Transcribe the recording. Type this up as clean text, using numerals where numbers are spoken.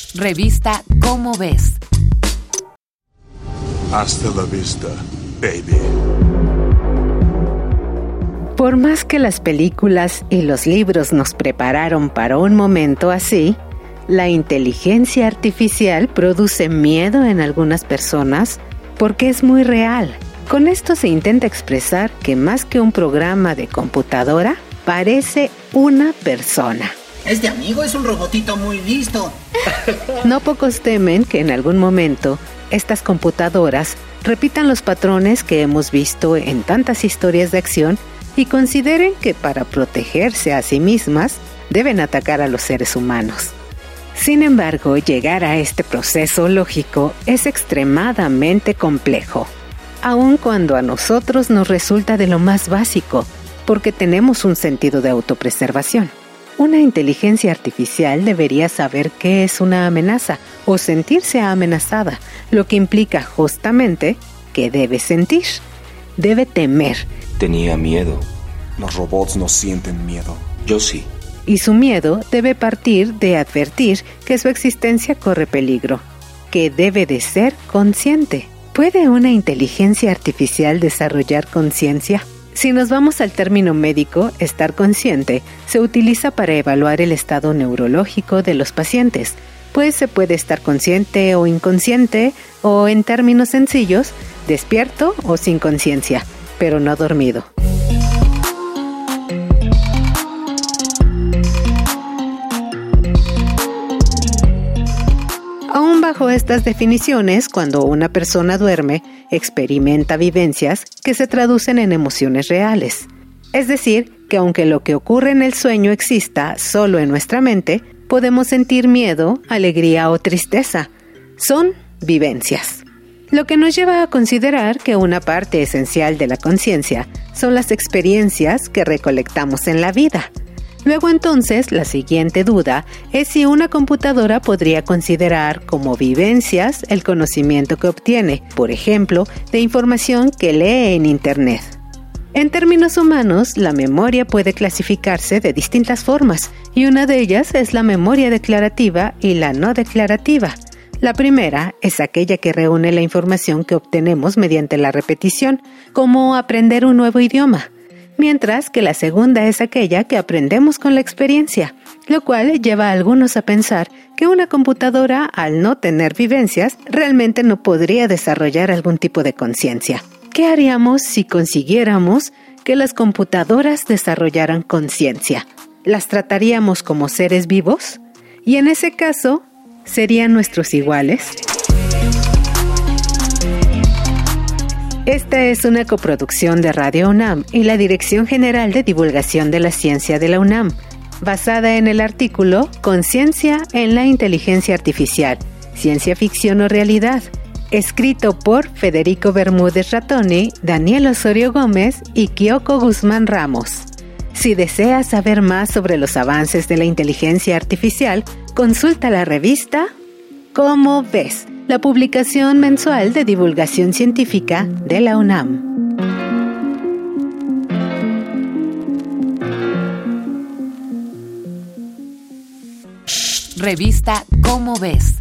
Revista Cómo Ves. Hasta la vista, baby. Por más que las películas y los libros nos prepararon para un momento así, la inteligencia artificial produce miedo en algunas personas porque es muy real. Con esto se intenta expresar que más que un programa de computadora, parece una persona. Este amigo es un robotito muy listo. No pocos temen que en algún momento estas computadoras repitan los patrones que hemos visto en tantas historias de acción y consideren que para protegerse a sí mismas deben atacar a los seres humanos. Sin embargo, llegar a este proceso lógico es extremadamente complejo, aun cuando a nosotros nos resulta de lo más básico, porque tenemos un sentido de autopreservación. Una inteligencia artificial debería saber qué es una amenaza o sentirse amenazada, lo que implica justamente que debe sentir, debe temer. Tenía miedo. Los robots no sienten miedo. Yo sí. Y su miedo debe partir de advertir que su existencia corre peligro, que debe de ser consciente. ¿Puede una inteligencia artificial desarrollar conciencia? Si nos vamos al término médico, estar consciente se utiliza para evaluar el estado neurológico de los pacientes, pues se puede estar consciente o inconsciente, o en términos sencillos, despierto o sin conciencia, pero no dormido. Aún bajo estas definiciones, cuando una persona duerme, experimenta vivencias que se traducen en emociones reales. Es decir, que aunque lo que ocurre en el sueño exista solo en nuestra mente, podemos sentir miedo, alegría o tristeza. Son vivencias. Lo que nos lleva a considerar que una parte esencial de la conciencia son las experiencias que recolectamos en la vida. Luego entonces, la siguiente duda es si una computadora podría considerar como vivencias el conocimiento que obtiene, por ejemplo, de información que lee en Internet. En términos humanos, la memoria puede clasificarse de distintas formas, y una de ellas es la memoria declarativa y la no declarativa. La primera es aquella que reúne la información que obtenemos mediante la repetición, como aprender un nuevo idioma. Mientras que la segunda es aquella que aprendemos con la experiencia, lo cual lleva a algunos a pensar que una computadora, al no tener vivencias, realmente no podría desarrollar algún tipo de conciencia. ¿Qué haríamos si consiguiéramos que las computadoras desarrollaran conciencia? ¿Las trataríamos como seres vivos? Y en ese caso, ¿serían nuestros iguales? Esta es una coproducción de Radio UNAM y la Dirección General de Divulgación de la Ciencia de la UNAM, basada en el artículo Conciencia en la Inteligencia Artificial, Ciencia Ficción o Realidad, escrito por Federico Bermúdez Rattoni, Daniel Osorio Gómez y Kyoko Guzmán Ramos. Si deseas saber más sobre los avances de la inteligencia artificial, consulta la revista Cómo Ves, la publicación mensual de divulgación científica de la UNAM. Revista Cómo Ves.